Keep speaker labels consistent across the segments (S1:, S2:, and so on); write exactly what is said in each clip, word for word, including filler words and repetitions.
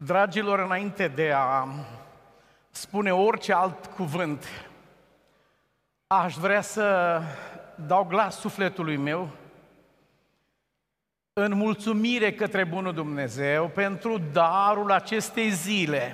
S1: Dragilor, înainte de a spune orice alt cuvânt, aș vrea să dau glas sufletului meu în mulțumire către bunul Dumnezeu pentru darul acestei zile.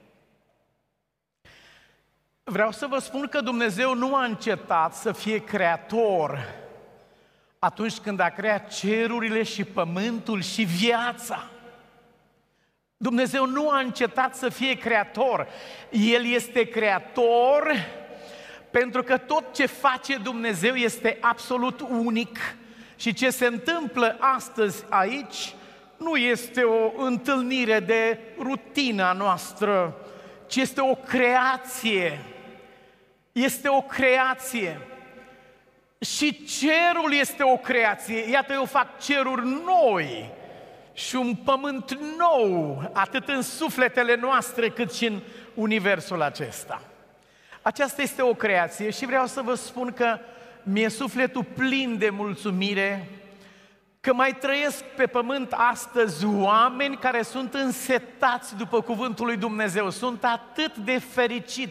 S1: Vreau să vă spun că Dumnezeu nu a încetat să fie creator atunci când a creat cerurile și pământul și viața. Dumnezeu nu a încetat să fie creator. El este creator pentru că tot ce face Dumnezeu este absolut unic și ce se întâmplă astăzi aici nu este o întâlnire de rutina noastră, ci este o creație. Este o creație. Și cerul este o creație. Iată, eu fac ceruri noi și un pământ nou, atât în sufletele noastre cât și în universul acesta. Aceasta este o creație și vreau să vă spun că mi-e sufletul plin de mulțumire că mai trăiesc pe pământ astăzi oameni care sunt însetați după cuvântul lui Dumnezeu. Sunt atât de fericit.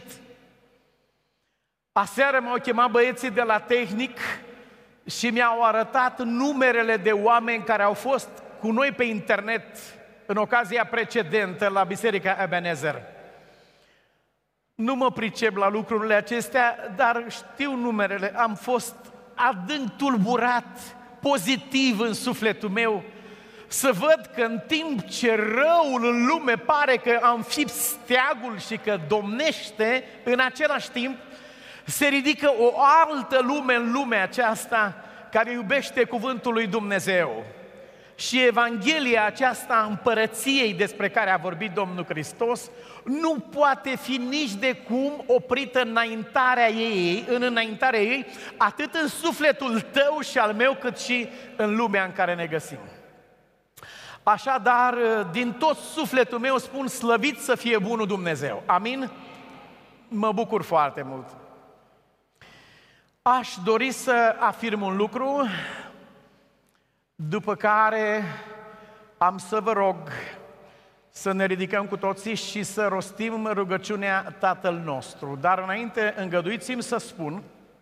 S1: Aseară m-au chemat băieții de la tehnic și mi-au arătat numerele de oameni care au fost cu noi pe internet în ocazia precedentă la Biserica Ebenezer. Nu mă pricep la lucrurile acestea, dar știu numerele. Am fost adânc tulburat, pozitiv în sufletul meu, să văd că în timp ce răul în lume pare că a înfipt steagul și că domnește, în același timp se ridică o altă lume în lumea aceasta care iubește cuvântul lui Dumnezeu. Și Evanghelia aceasta a împărăției despre care a vorbit Domnul Hristos nu poate fi nici de cum oprită înaintarea ei, în înaintarea ei, atât în sufletul tău și al meu, cât și în lumea în care ne găsim. Așadar, din tot sufletul meu spun, slăvit să fie bunul Dumnezeu. Amin? Mă bucur foarte mult. Aș dori să afirm un lucru, după care am să vă rog să ne ridicăm cu toții și să rostim rugăciunea Tatăl nostru. Dar înainte, îngăduiți-mi să spun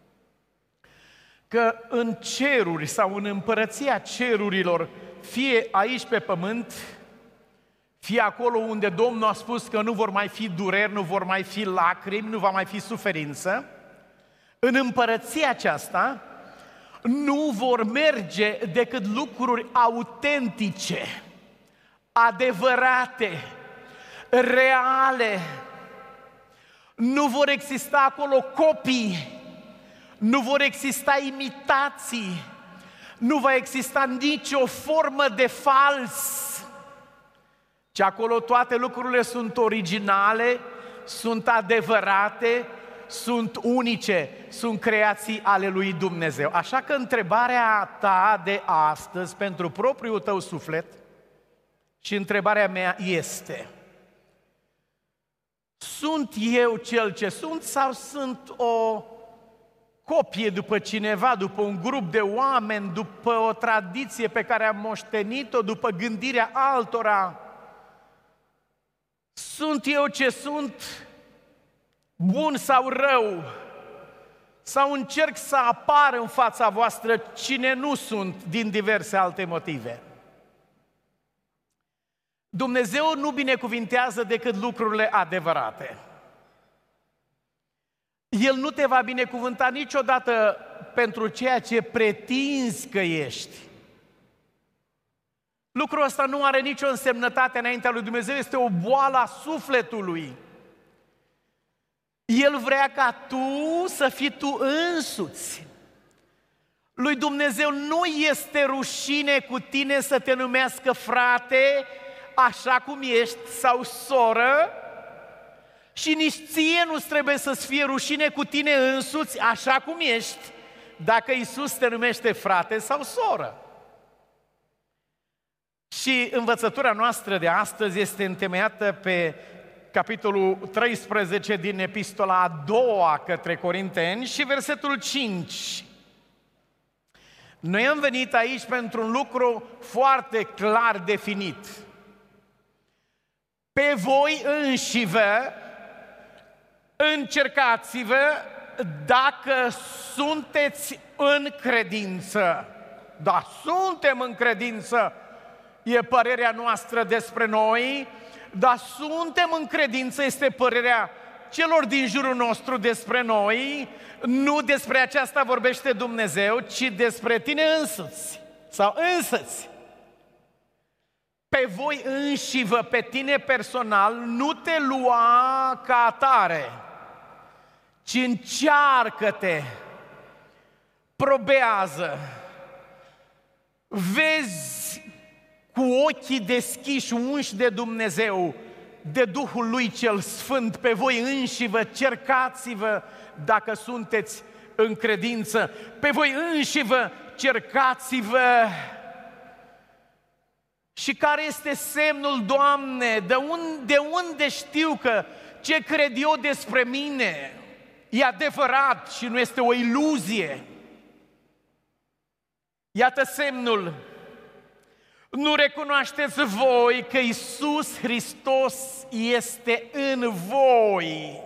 S1: că în ceruri sau în împărăția cerurilor, fie aici pe pământ, fie acolo unde Domnul a spus că nu vor mai fi dureri, nu vor mai fi lacrimi, nu va mai fi suferință, în împărăția aceasta nu vor merge decât lucruri autentice, adevărate, reale. Nu vor exista acolo copii, nu vor exista imitații, nu va exista nicio formă de fals, ci acolo toate lucrurile sunt originale, sunt adevărate, sunt unice, sunt creații ale lui Dumnezeu. Așa că întrebarea ta de astăzi pentru propriul tău suflet și întrebarea mea este: sunt eu cel ce sunt sau sunt o copie după cineva, după un grup de oameni, după o tradiție pe care am moștenit-o, după gândirea altora? Sunt eu ce sunt, bun sau rău? Sau încerc să apar în fața voastră cine nu sunt din diverse alte motive? Dumnezeu nu binecuvintează decât lucrurile adevărate. El nu te va binecuvânta niciodată pentru ceea ce pretinzi că ești. Lucrul ăsta nu are nicio însemnătate înaintea lui Dumnezeu, este o boală a sufletului. El vrea ca tu să fii tu însuți. Lui Dumnezeu nu este rușine cu tine să te numească frate, așa cum ești, sau soră, și nici ție nu trebuie să-ți fie rușine cu tine însuți, așa cum ești, dacă Iisus te numește frate sau soră. Și învățătura noastră de astăzi este întemeiată pe capitolul treisprezece din epistola a doua către Corinteni și versetul cinci. Noi am venit aici pentru un lucru foarte clar definit. pe voi înșivă, încercați-vă dacă sunteți în credință. Da, suntem în credință, e părerea noastră despre noi, dar suntem în credință, este părerea celor din jurul nostru despre noi. Nu despre aceasta vorbește Dumnezeu, ci despre tine însuți sau însăți. Pe voi înșivă, pe tine personal, nu te lua ca atare, ci încearcă-te, probează, vezi cu ochii deschiși, unși de Dumnezeu, de Duhul Lui cel Sfânt, pe voi înșivă, cercați-vă dacă sunteți în credință, pe voi înșivă, cercați-vă. Și care este semnul, Doamne? De unde, de unde știu că ce cred eu despre mine e adevărat și nu este o iluzie? Iată semnul. Nu recunoașteți voi că Iisus Hristos este în voi.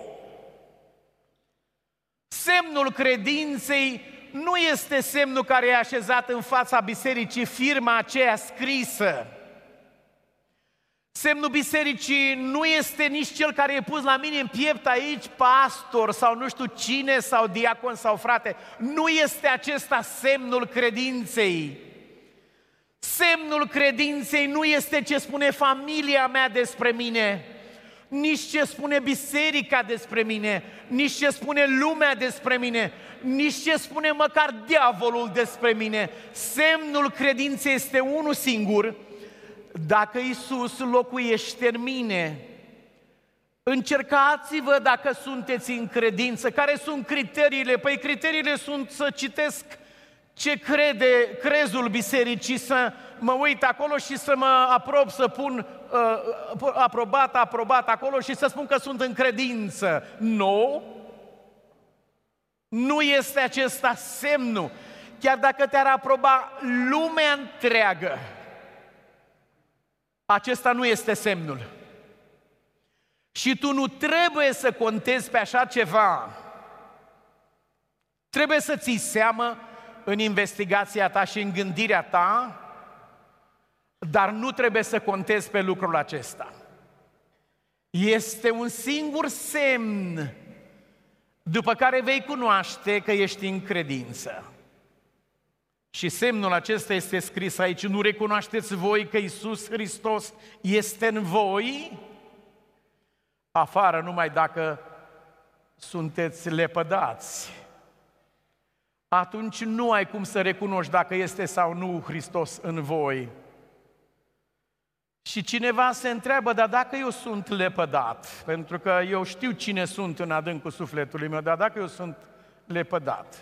S1: Semnul credinței nu este semnul care e așezat în fața bisericii, firma aceea scrisă. Semnul bisericii nu este nici cel care e pus la mine în piept aici, pastor sau nu știu cine, sau diacon sau frate. Nu este acesta semnul credinței. Semnul credinței nu este ce spune familia mea despre mine, nici ce spune biserica despre mine, nici ce spune lumea despre mine, nici ce spune măcar diavolul despre mine. Semnul credinței este unul singur: dacă Iisus locuiește în mine. Încercați-vă dacă sunteți în credință. Care sunt criteriile? Păi criteriile sunt să citesc ce crede crezul bisericii, să mă uit acolo și să mă aprob, să pun uh, aprobat, aprobat acolo și să spun că sunt în credință. Nu, nu este acesta semnul. Chiar dacă te-ar aproba lumea întreagă, acesta nu este semnul. Și tu nu trebuie să contezi pe așa ceva. Trebuie să ții seamă în investigația ta și în gândirea ta, dar nu trebuie să contezi pe lucrul acesta. Este un singur semn după care vei cunoaște că ești în credință. Și semnul acesta este scris aici: nu recunoașteți voi că Iisus Hristos este în voi? Afară numai dacă sunteți lepădați. Atunci nu ai cum să recunoști dacă este sau nu Hristos în voi. Și cineva se întreabă: dar dacă eu sunt lepădat, pentru că eu știu cine sunt în adâncul sufletului meu, dar dacă eu sunt lepădat?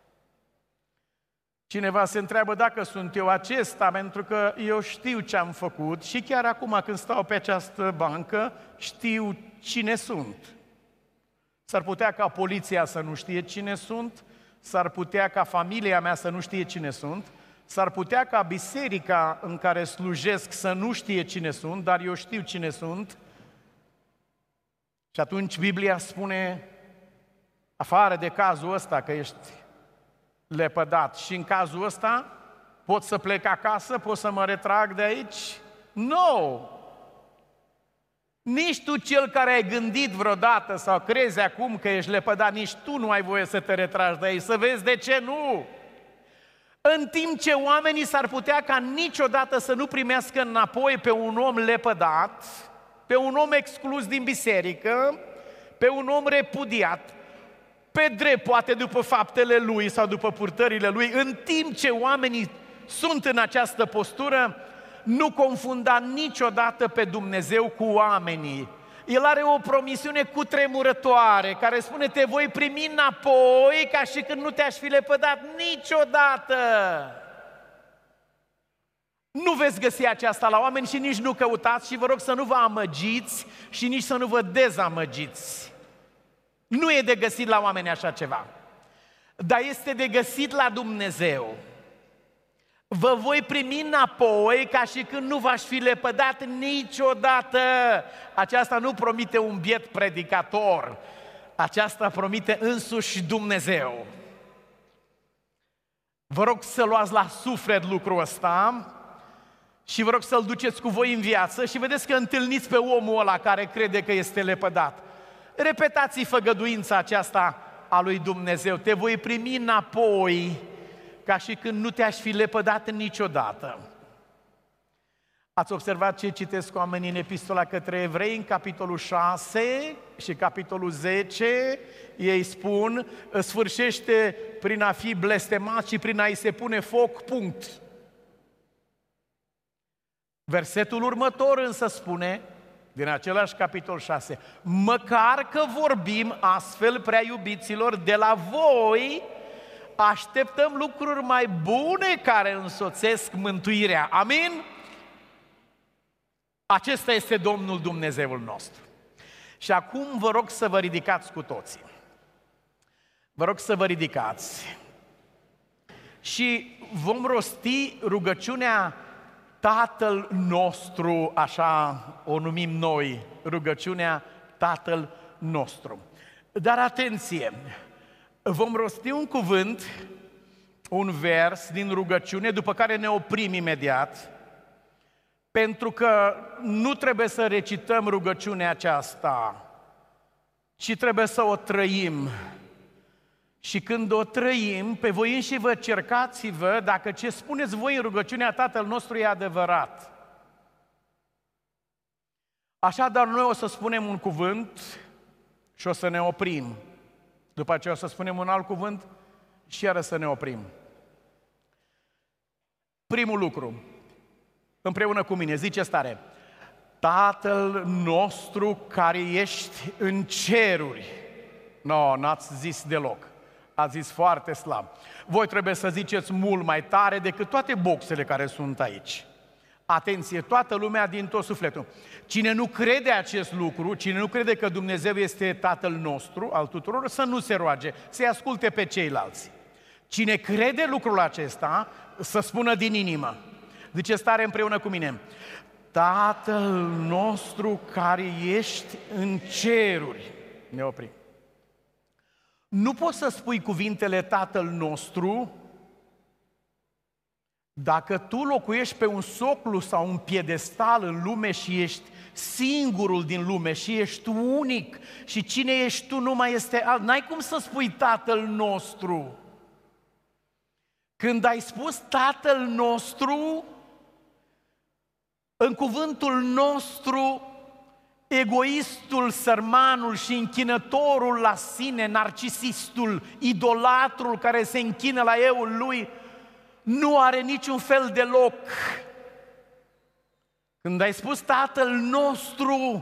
S1: Cineva se întreabă dacă sunt eu acesta, pentru că eu știu ce am făcut și chiar acum când stau pe această bancă, știu cine sunt. S-ar putea ca poliția să nu știe cine sunt, s-ar putea ca familia mea să nu știe cine sunt, s-ar putea ca biserica în care slujesc să nu știe cine sunt, dar eu știu cine sunt. Și atunci Biblia spune, afară de cazul ăsta că ești lepădat, și în cazul ăsta pot să plec acasă, pot să mă retrag de aici? Nu! No! Nici tu, cel care ai gândit vreodată sau crezi acum că ești lepădat, nici tu nu ai voie să te retragi de aici, să vezi de ce nu. În timp ce oamenii s-ar putea ca niciodată să nu primească înapoi pe un om lepădat, pe un om exclus din biserică, pe un om repudiat, pe drept, poate după faptele lui sau după purtările lui, în timp ce oamenii sunt în această postură, nu confunda niciodată pe Dumnezeu cu oamenii. El are o promisiune cutremurătoare care spune: te voi primi înapoi ca și când nu te-aș fi lepădat niciodată. Nu veți găsi aceasta la oameni și nici nu căutați, și vă rog să nu vă amăgiți și nici să nu vă dezamăgiți. Nu e de găsit la oameni așa ceva, dar este de găsit la Dumnezeu. vă voi primi înapoi ca și când nu v-aș fi lepădat niciodată. Aceasta nu promite un biet predicator, aceasta promite însuși Dumnezeu. Vă rog să luați la suflet lucrul ăsta și vă rog să-l duceți cu voi în viață și vedeți că întâlniți pe omul ăla care crede că este lepădat. Repetați-i făgăduința aceasta a lui Dumnezeu: te voi primi înapoi ca și când nu te-aș fi lepădat niciodată. Ați observat ce citesc oamenii în epistola către evrei, în capitolul șase și capitolul zece, ei spun, sfârșește prin a fi blestemat și prin a-i se pune foc, punct. Versetul următor însă spune, din același capitol șase, măcar că vorbim astfel, prea iubiților, de la voi așteptăm lucruri mai bune care însoțesc mântuirea. Amin? Acesta este Domnul Dumnezeul nostru. Și acum vă rog să vă ridicați cu toții. Vă rog să vă ridicați și vom rosti rugăciunea Tatăl nostru, așa o numim noi, rugăciunea Tatăl nostru. Dar atenție, vom rosti un cuvânt, un vers din rugăciune, după care ne oprim imediat, pentru că nu trebuie să recităm rugăciunea aceasta, ci trebuie să o trăim. Și când o trăim, pe voi înși vă cercați-vă dacă ce spuneți voi în rugăciunea Tatăl nostru e adevărat. Așadar, noi o să spunem un cuvânt și o să ne oprim. După aceea o să spunem un alt cuvânt și iară să ne oprim. Primul lucru, împreună cu mine, ziceți tare: Tatăl nostru care ești în ceruri. No, n-ați zis deloc. Ați zis foarte slab. Voi trebuie să ziceți mult mai tare decât toate boxele care sunt aici. Atenție, toată lumea din tot sufletul. Cine nu crede acest lucru, cine nu crede că Dumnezeu este Tatăl nostru, al tuturor, să nu se roage, să-i asculte pe ceilalți. Cine crede lucrul acesta, să spună din inimă. Ziceți tare împreună cu mine: Tatăl nostru care ești în ceruri. Ne oprim. Nu poți să spui cuvintele Tatăl nostru dacă tu locuiești pe un soclu sau un piedestal în lume și ești singurul din lume și ești unic și cine ești tu nu mai este alt. N-ai cum să spui Tatăl nostru. Când ai spus Tatăl nostru, în cuvântul nostru, egoistul, sărmanul și închinătorul la sine, narcisistul, idolatrul care se închină la euul lui, nu are niciun fel de loc. Când ai spus Tatăl nostru,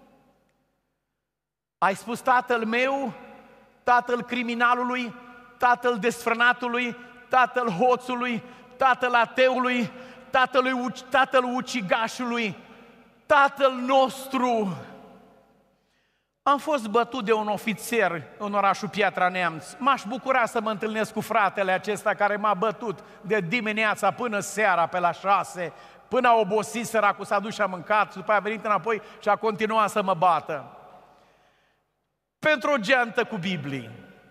S1: ai spus Tatăl meu, Tatăl criminalului, Tatăl desfrânatului, Tatăl hoțului, Tatăl ateului, Tatălui, Tatăl ucigașului, Tatăl nostru. Am fost bătut de un ofițer în orașul Piatra Neamț. M-aș bucura să mă întâlnesc cu fratele acesta care m-a bătut de dimineața până seara pe la șase, până a obosit săracul, s-a dus și a mâncat, după aia a venit înapoi și a continuat să mă bată. Pentru o geantă cu Biblie.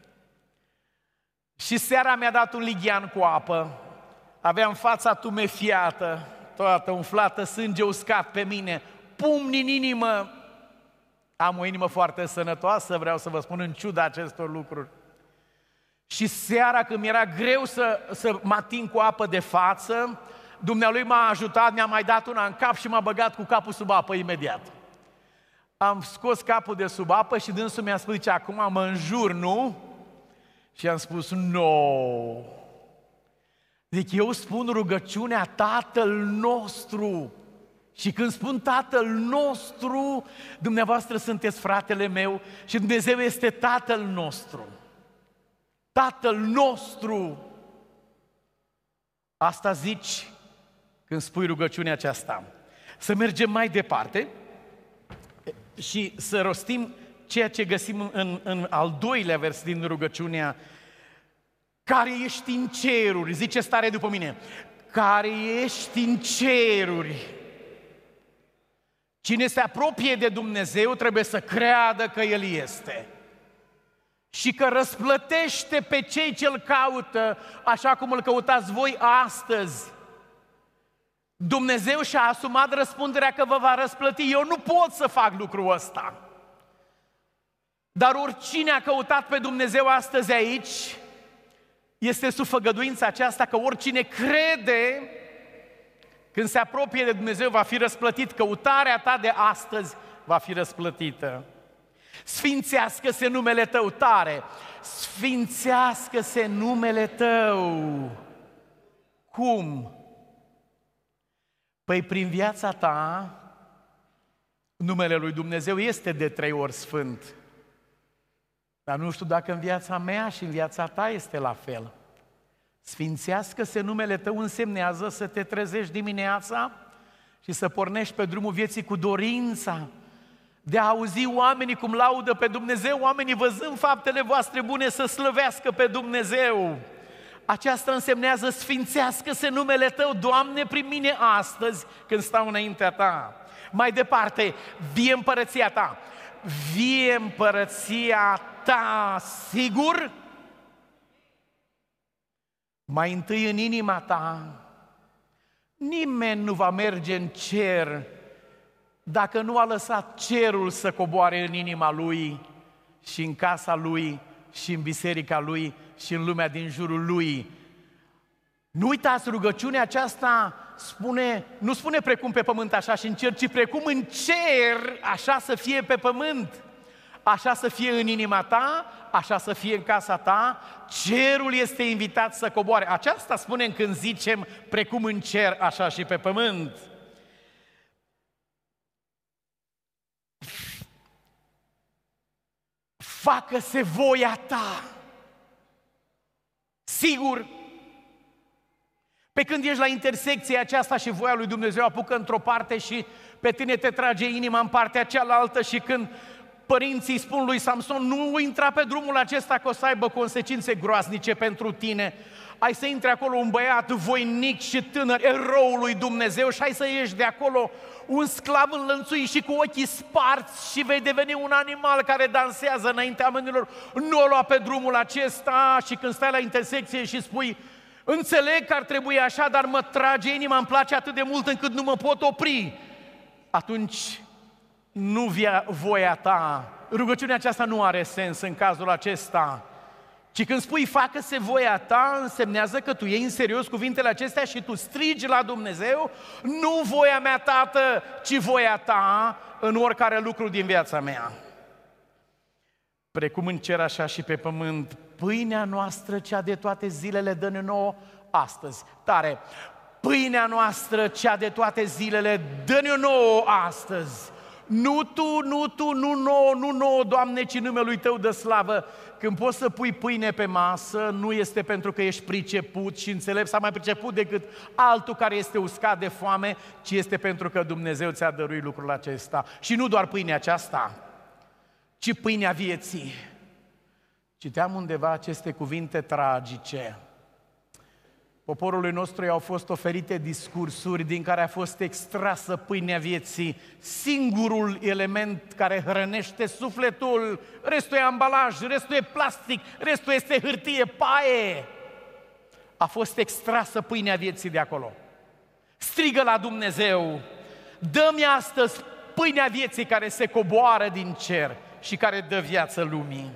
S1: Și seara mi-a dat un lighean cu apă. Aveam fața tumefiată, toată umflată, sânge uscat pe mine, pumni în inimă. Am o inimă foarte sănătoasă, vreau să vă spun, în ciuda acestor lucruri. Și seara, când mi-era greu să, să mă ating cu apă de față, Dumnealui m-a ajutat, mi-a mai dat una în cap și m-a băgat cu capul sub apă imediat. Am scos capul de sub apă și dânsul mi-a spus: zice, acum mă înjur, nu? Și am spus: no. Zic, eu spun rugăciunea Tatăl nostru. Și când spun Tatăl nostru, dumneavoastră sunteți fratele meu și Dumnezeu este Tatăl nostru. Tatăl nostru. Asta zici când spui rugăciunea aceasta. Să mergem mai departe și să rostim ceea ce găsim în, în al doilea vers din rugăciunea: care ești în ceruri, zice stare după mine, care ești în ceruri. Cine se apropie de Dumnezeu trebuie să creadă că El este și că răsplătește pe cei ce-L caută, așa cum îl căutați voi astăzi. Dumnezeu și-a asumat răspunderea că vă va răsplăti. Eu nu pot să fac lucrul ăsta. Dar oricine a căutat pe Dumnezeu astăzi aici, este sub făgăduința aceasta că oricine crede, când se apropie de Dumnezeu, va fi răsplătit. Căutarea ta de astăzi va fi răsplătită. Sfințească-se numele tău, tare! Sfințească-se numele tău! Cum? Păi prin viața ta, numele lui Dumnezeu este de trei ori sfânt. Dar nu știu dacă în viața mea și în viața ta este la fel. Sfințească-se numele tău însemnează să te trezești dimineața și să pornești pe drumul vieții cu dorința de a auzi oamenii cum laudă pe Dumnezeu, oamenii văzând faptele voastre bune să slăvească pe Dumnezeu. Aceasta însemnează sfințească-se numele tău, Doamne, prin mine astăzi când stau înaintea ta. Mai departe, vie împărăția ta. Vie împărăția ta, sigur? Mai întâi în inima ta. Nimeni nu va merge în cer dacă nu a lăsat cerul să coboare în inima lui și în casa lui și în biserica lui și în lumea din jurul lui. Nu uitați, rugăciunea aceasta spune, nu spune precum pe pământ așa și în cer, ci precum în cer așa să fie pe pământ. Așa să fie în inima ta, așa să fie în casa ta, cerul este invitat să coboare. Aceasta spunem când zicem precum în cer, așa și pe pământ. Facă-se voia ta. Sigur, pe când ești la intersecția aceasta și voia lui Dumnezeu apucă într-o parte și pe tine te trage inima în partea cealaltă și când părinții spun lui Samson, nu intra pe drumul acesta că o să aibă consecințe groaznice pentru tine. Ai să intre acolo un băiat voinic și tânăr, eroul lui Dumnezeu și ai să ieși de acolo un sclav înlănțuit și cu ochii sparți și vei deveni un animal care dansează înaintea oamenilor. Nu o lua pe drumul acesta și când stai la intersecție și spui, înțeleg că ar trebui așa, dar mă trage inima, îmi place atât de mult încât nu mă pot opri. Atunci nu via voia ta. Rugăciunea aceasta nu are sens în cazul acesta. Ci când spui facă-se voia ta, însemnează că tu iei în serios cuvintele acestea și tu strigi la Dumnezeu, nu voia mea, Tată, ci voia ta în oricare lucru din viața mea. Precum în cer, așa și pe pământ, pâinea noastră, cea de toate zilele, dă-ne nouă astăzi. Tare! Pâinea noastră, cea de toate zilele, dă-ne nouă astăzi. Nu tu, nu tu, nu nouă, nu nouă, Doamne, ci numelui Tău dă slavă. Când poți să pui pâine pe masă, nu este pentru că ești priceput și înțelept sau mai priceput decât altul care este uscat de foame, ci este pentru că Dumnezeu ți-a dăruit lucrul acesta. Și nu doar pâinea aceasta, ci pâinea vieții. Citeam undeva aceste cuvinte tragice. Poporului nostru i-au fost oferite discursuri din care a fost extrasă pâinea vieții, singurul element care hrănește sufletul. Restul e ambalaj, restul e plastic, restul este hârtie, paie. A fost extrasă pâinea vieții de acolo. Strigă la Dumnezeu, dă-mi astăzi pâinea vieții care se coboară din cer și care dă viață lumii.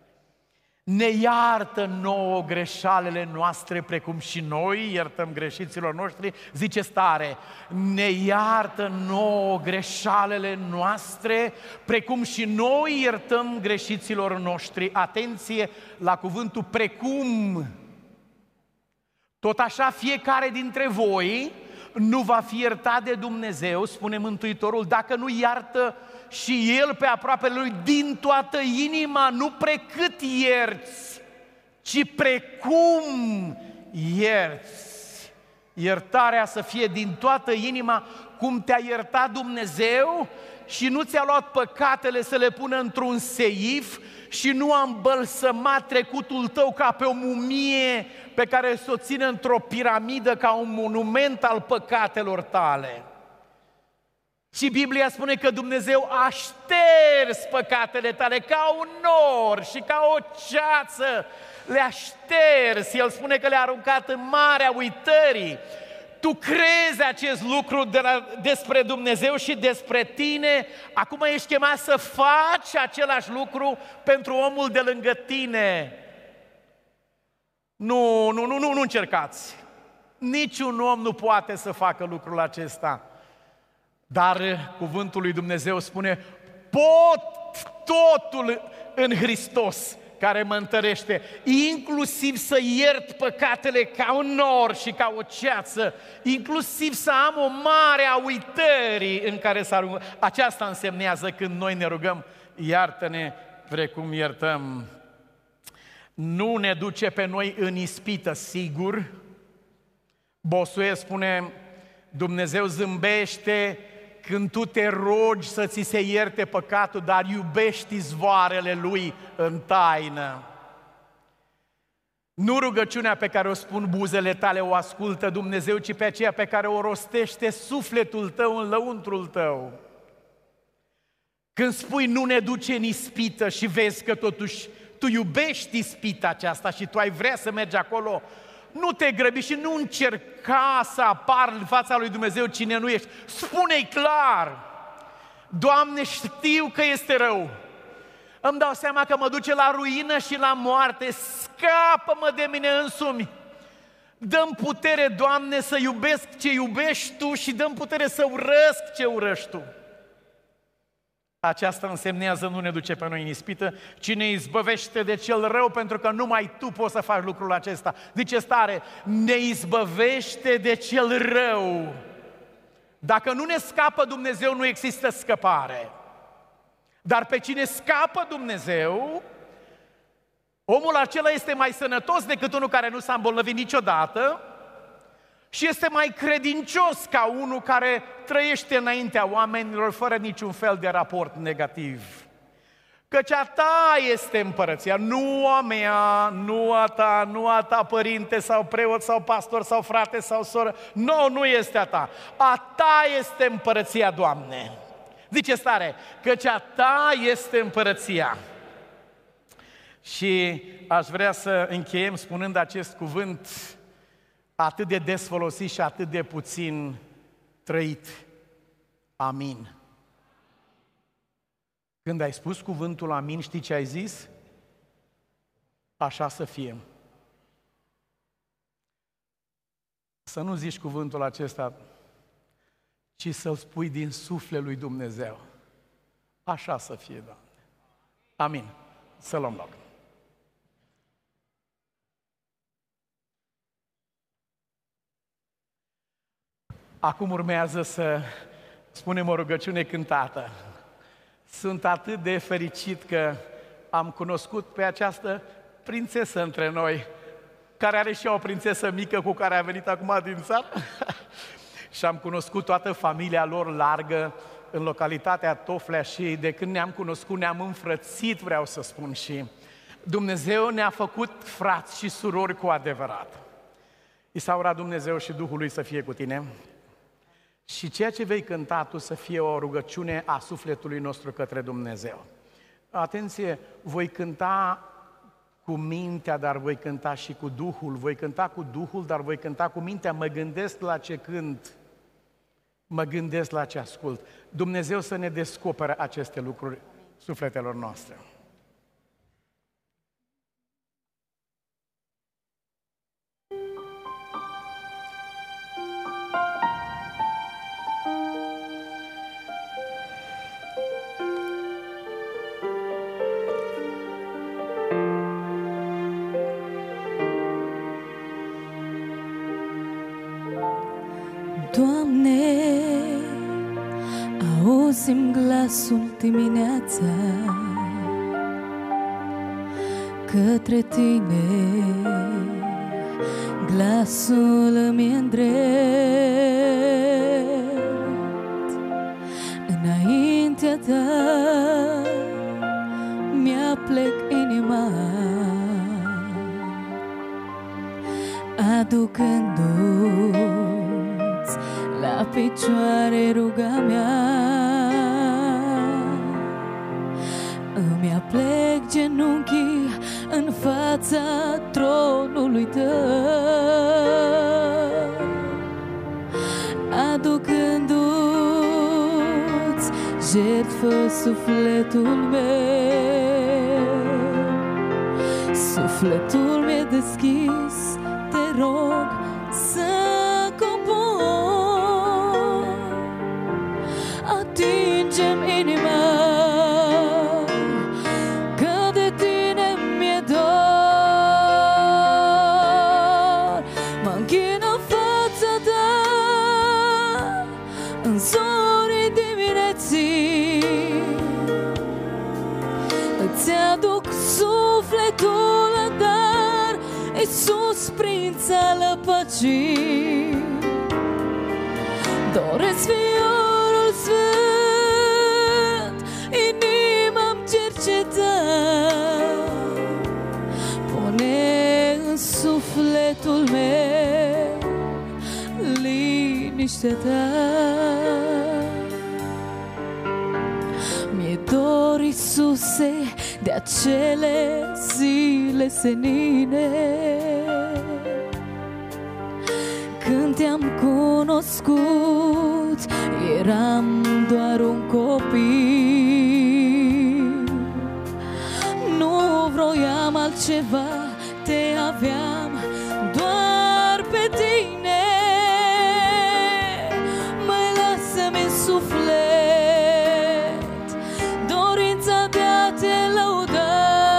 S1: Ne iartă nouă greșalele noastre, precum și noi iertăm greșiților noștri, zice stare, ne iartă nouă greșalele noastre, precum și noi iertăm greșiților noștri. Atenție la cuvântul precum. Tot așa fiecare dintre voi nu va fi iertat de Dumnezeu, spune Mântuitorul, dacă nu iartă și El pe aproapele lui din toată inima, nu precât ierți, ci precum ierți. Iertarea să fie din toată inima, cum te-a iertat Dumnezeu și nu ți-a luat păcatele să le pună într-un seif, și nu a îmbălsămat trecutul tău ca pe o mumie pe care să o țină într-o piramidă ca un monument al păcatelor tale. Și Biblia spune că Dumnezeu a șters păcatele tale ca un nor și ca o ceață le-a șters. El spune că le-a aruncat în marea uitării. Tu crezi acest lucru de la, despre Dumnezeu și despre tine, acum ești chemat să faci același lucru pentru omul de lângă tine. Nu, nu, nu, nu, nu încercați. Niciun om nu poate să facă lucrul acesta. Dar cuvântul lui Dumnezeu spune, pot totul în Hristos care mă întărește, inclusiv să iert păcatele ca un nor și ca o ceață, inclusiv să am o mare a uitării în care să arunc. Aceasta însemnează când noi ne rugăm, iartă-ne precum iertăm. Nu ne duce pe noi în ispită, sigur. Bossuet spune, Dumnezeu zâmbește când tu te rogi să ți se ierte păcatul, dar iubești izvoarele Lui în taină. Nu rugăciunea pe care o spun buzele tale o ascultă Dumnezeu, ci pe aceea pe care o rostește sufletul tău în lăuntrul tău. Când spui nu ne duce în ispită și vezi că totuși tu iubești ispita aceasta și tu ai vrea să mergi acolo, nu te grăbi și nu încerca să apar în fața lui Dumnezeu cine nu ești. Spune-i clar, Doamne, știu că este rău. Îmi dau seama că mă duce la ruină și la moarte. Scapă-mă de mine însumi. Dă-mi putere, Doamne, să iubesc ce iubești Tu și dă-mi putere să urăsc ce urăști Tu. Aceasta însemnează nu ne duce pe noi în ispită, ci ne izbăvește de cel rău, pentru că numai Tu poți să faci lucrul acesta. Zice stare, ne izbăvește de cel rău. Dacă nu ne scapă Dumnezeu, nu există scăpare. Dar pe cine scapă Dumnezeu, omul acela este mai sănătos decât unul care nu s-a îmbolnăvit niciodată și este mai credincios ca unul care trăiește înaintea oamenilor fără niciun fel de raport negativ. Căci a ta este împărăția, nu a mea, nu a ta, nu a ta părinte sau preot sau pastor sau frate sau soră. Nu, nu este a ta. A ta este împărăția, Doamne. Zice stare, căci a ta este împărăția. Și aș vrea să încheiem spunând acest cuvânt atât de des folosit și atât de puțin trăit. Amin. Când ai spus cuvântul amin, știi ce ai zis? Așa să fie. Să nu zici cuvântul acesta, ci să-l spui din sufletul lui Dumnezeu. Așa să fie, Doamne. Amin. Să luăm loc. Acum urmează să spunem o rugăciune cântată. Sunt atât de fericit că am cunoscut pe această prințesă între noi, care are și ea o prințesă mică cu care a venit acum din țară. Și am cunoscut toată familia lor largă în localitatea Toflea și de când ne-am cunoscut ne-am înfrățit, vreau să spun, și Dumnezeu ne-a făcut frați și surori cu adevărat. Isaura Dumnezeu și Duhul Lui să fie cu tine. Și ceea ce vei cânta tu să fie o rugăciune a sufletului nostru către Dumnezeu. Atenție, voi cânta cu mintea, dar voi cânta și cu Duhul. Voi cânta cu Duhul, dar voi cânta cu mintea. Mă gândesc la ce cânt, mă gândesc la ce ascult. Dumnezeu să ne descopere aceste lucruri sufletelor noastre.
S2: Doamne, auzi-mi glasul dimineața, către Tine glasul îmi îndrept. Înaintea Ta mi-a plec inima, aducându-ți la picioare ruga mea. Îmi aplec genunchii în fața tronului tău, aducându-ți jertfă sufletul meu. Sufletul mi-e deschis, te rog să cobor. Atingem inima, că de tine mi-e dor. Mă închin în fața ta în zorii dimineții, îți aduc sufletul în dar, Iisus, prinț al păcii. Doresc fiorul sfânt, inima-mi cerceta, pune în sufletul meu liniștea ta. Mi-e dor, Iisuse, de acele zile senine, când te-am cunoscut, eram doar un copil. Nu vroiam altceva, te aveam doar pe tine. Mai lasă-mi în suflet dorința de a te lăuda.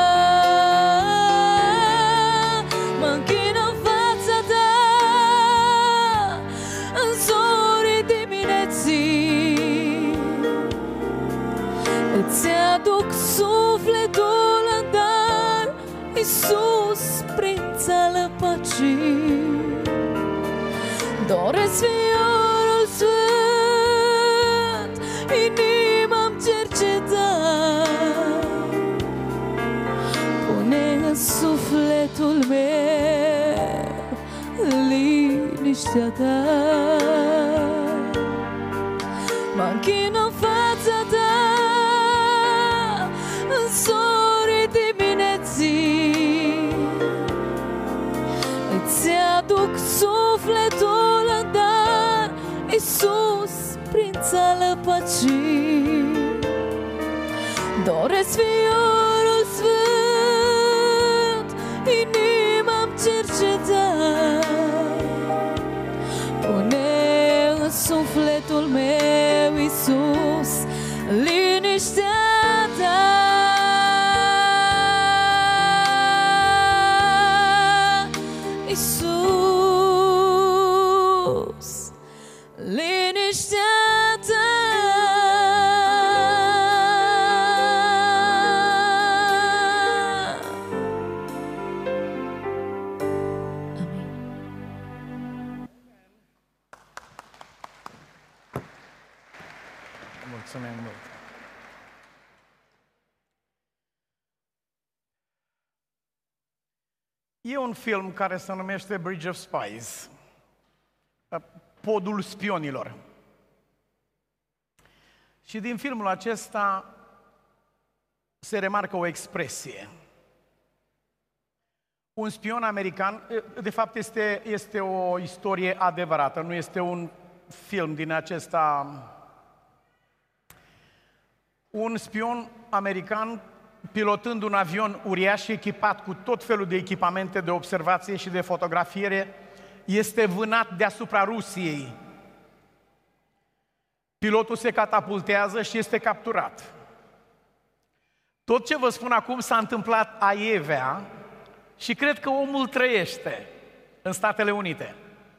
S2: Mă închin în fața ta în zorii dimineții, îți aduc sufletul în dar, Iisus, prinț al păcii. Doresc fiorul sfânt, inima-mi cerceta, pune în sufletul meu liniștea ta. Mă închin în fața ta în zorii dimineții, îți aduc sufletul în dar, Iisus, prinț al păcii. Doresc fiorul sfânt, inima-mi cerceta, pune în sufletul meu, Iisus, liniștea ta. Iisus, liniștea ta. Amin.
S1: Mulțumim mult! E un film care se numește Bridge of Spies, Podul spionilor. Și din filmul acesta se remarcă o expresie. Un spion american, de fapt este, este o istorie adevărată, nu este un film din acesta. Un spion american, pilotând un avion uriaș echipat cu tot felul de echipamente de observație și de fotografiere, este vânat deasupra Rusiei. Pilotul se catapultează și este capturat. Tot ce vă spun acum s-a întâmplat aievea și cred că omul trăiește în Statele Unite.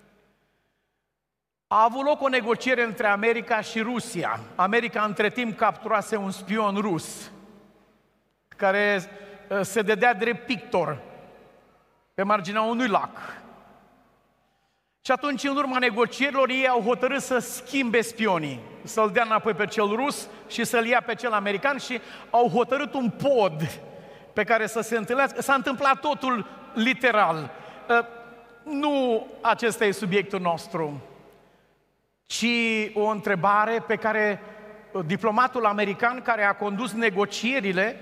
S1: A avut loc o negociere între America și Rusia. America între timp capturase un spion rus care se dădea drept pictor pe marginea unui lac. Și atunci, în urma negocierilor, ei au hotărât să schimbe spionii, să-l dea înapoi pe cel rus și să-l ia pe cel american și au hotărât un pod pe care să se întâlnească. S-a întâmplat totul literal. Nu acesta e subiectul nostru, ci o întrebare pe care diplomatul american care a condus negocierile,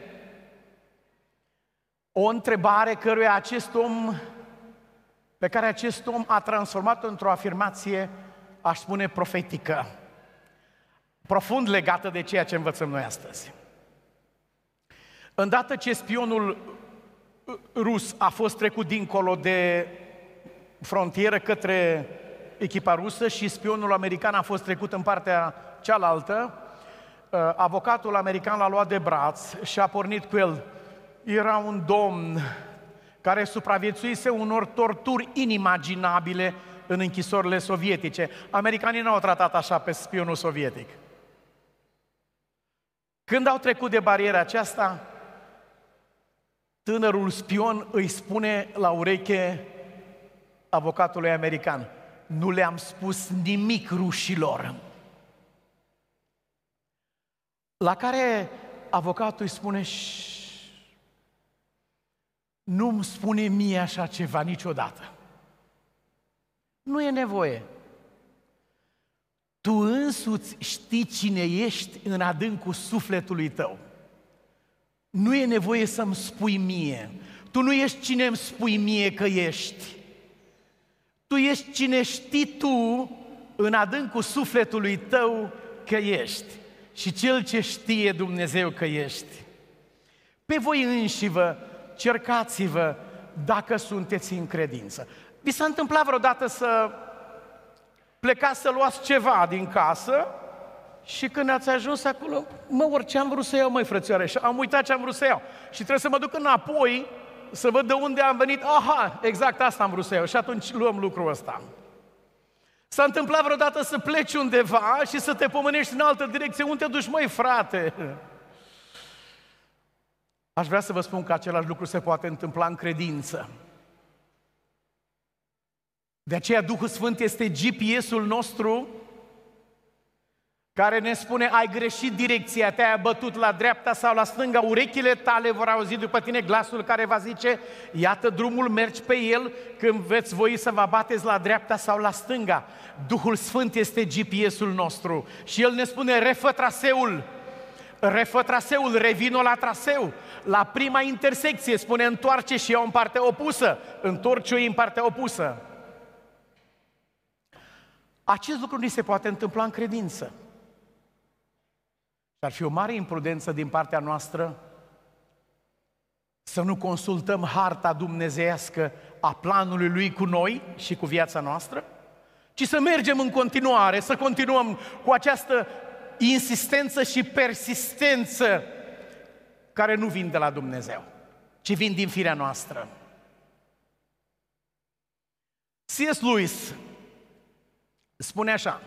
S1: o întrebare căruia acest om, pe care acest om a transformat-o într-o afirmație, aș spune, profetică, profund legată de ceea ce învățăm noi astăzi. Îndată ce spionul rus a fost trecut dincolo de frontieră către echipa rusă și spionul american a fost trecut în partea cealaltă, avocatul american l-a luat de braț și a pornit cu el. Era un domn care supraviețuise unor torturi inimaginabile în închisorile sovietice. Americanii nu au tratat așa pe spionul sovietic. Când au trecut de bariera aceasta, tânărul spion îi spune la ureche avocatului american: nu le-am spus nimic rușilor. La care avocatul îi spune: nu-mi spune mie așa ceva niciodată. Nu e nevoie. Tu însuți știi cine ești în adâncul sufletului tău. Nu e nevoie să-mi spui mie. Tu nu ești cine îmi spui mie că ești. Tu ești cine știi tu în adâncul sufletului tău că ești. Și cel ce știe Dumnezeu că ești. Pe voi înșivă cercați-vă dacă sunteți în credință. Vi s-a întâmplat vreodată să plecați să luați ceva din casă și când ați ajuns acolo, mă, orice am vrut să iau, măi frățioare, și am uitat ce am vrut să iau. Și trebuie să mă duc înapoi să văd de unde am venit. Aha, exact asta am vrut să iau. Și atunci luăm lucrul ăsta. S-a întâmplat vreodată să pleci undeva și să te pomenești în altă direcție. Unde te duci, măi, frate? Aș vrea să vă spun că același lucru se poate întâmpla în credință. De aceea Duhul Sfânt este G P S-ul nostru care ne spune: ai greșit direcția, te-ai bătut la dreapta sau la stânga, urechile tale vor auzi după tine glasul care va zice: iată drumul, mergi pe el, când veți voi să vă bateți la dreapta sau la stânga. Duhul Sfânt este G P S-ul nostru și El ne spune: refă traseul, refă traseul, revino la traseu. La prima intersecție spune: întoarce și ia în partea opusă, întorci-o în partea opusă. Acest lucru nu se poate întâmpla în credință. Ar fi o mare imprudență din partea noastră să nu consultăm harta dumnezeiască a planului Lui cu noi și cu viața noastră, ci să mergem în continuare, să continuăm cu această insistență și persistență care nu vin de la Dumnezeu, ci vin din firea noastră. C S. Lewis spune așa: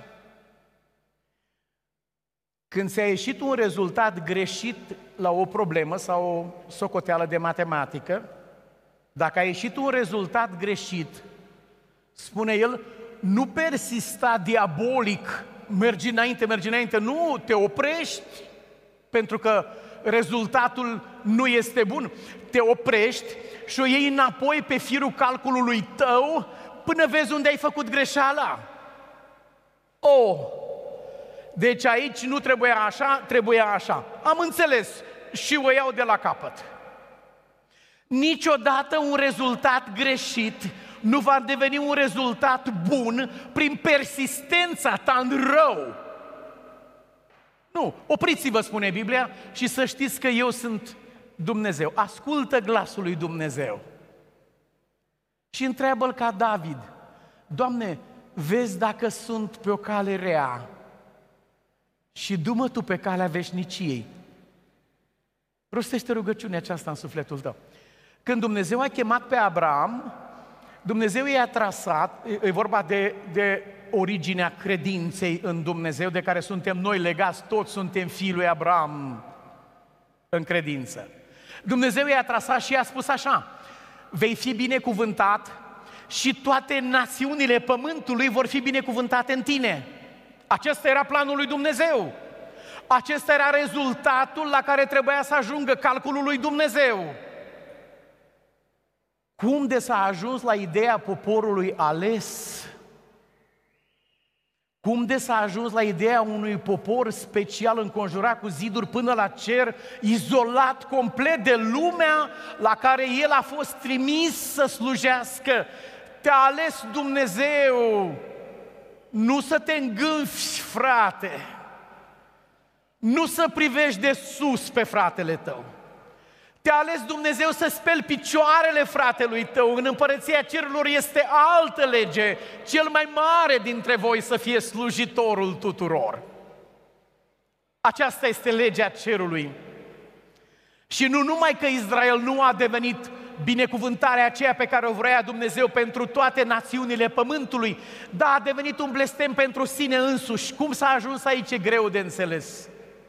S1: când ți-a ieșit un rezultat greșit la o problemă sau o socoteală de matematică, dacă a ieșit un rezultat greșit, spune el, nu persista diabolic, mergi înainte, mergi înainte, nu, te oprești, pentru că rezultatul nu este bun. Te oprești și o iei înapoi pe firul calculului tău până vezi unde ai făcut greșeala. Oh! Deci aici nu trebuia așa, trebuia așa. Am înțeles și o iau de la capăt. Niciodată un rezultat greșit nu va deveni un rezultat bun prin persistența ta în rău. Nu, opriți-vă, spune Biblia, și să știți că eu sunt Dumnezeu. Ascultă glasul lui Dumnezeu. Și întreabă-l ca David: Doamne, vezi dacă sunt pe o cale rea și du-mă Tu pe calea veșniciei. Rostește rugăciunea aceasta în sufletul tău. Când Dumnezeu a chemat pe Abraham, Dumnezeu i-a trasat, e vorba de, de originea credinței în Dumnezeu, de care suntem noi legați, toți suntem fiii lui Abraham în credință. Dumnezeu i-a trasat și i-a spus așa: vei fi binecuvântat și toate națiunile pământului vor fi binecuvântate în tine. Acesta era planul lui Dumnezeu. Acesta era rezultatul la care trebuia să ajungă calculul lui Dumnezeu. Cum de s-a ajuns la ideea poporului ales? Cum de s-a ajuns la ideea unui popor special înconjurat cu ziduri până la cer, izolat complet de lumea la care el a fost trimis să slujească? Te-a ales Dumnezeu, nu să te îngânfi, frate, nu să privești de sus pe fratele tău. Te-a ales Dumnezeu să speli picioarele fratelui tău. În împărăția cerurilor este altă lege. Cel mai mare dintre voi să fie slujitorul tuturor. Aceasta este legea cerului. Și nu numai că Israel nu a devenit binecuvântarea aceea pe care o vrea Dumnezeu pentru toate națiunile pământului, dar a devenit un blestem pentru sine însuși. Cum s-a ajuns aici e greu de înțeles.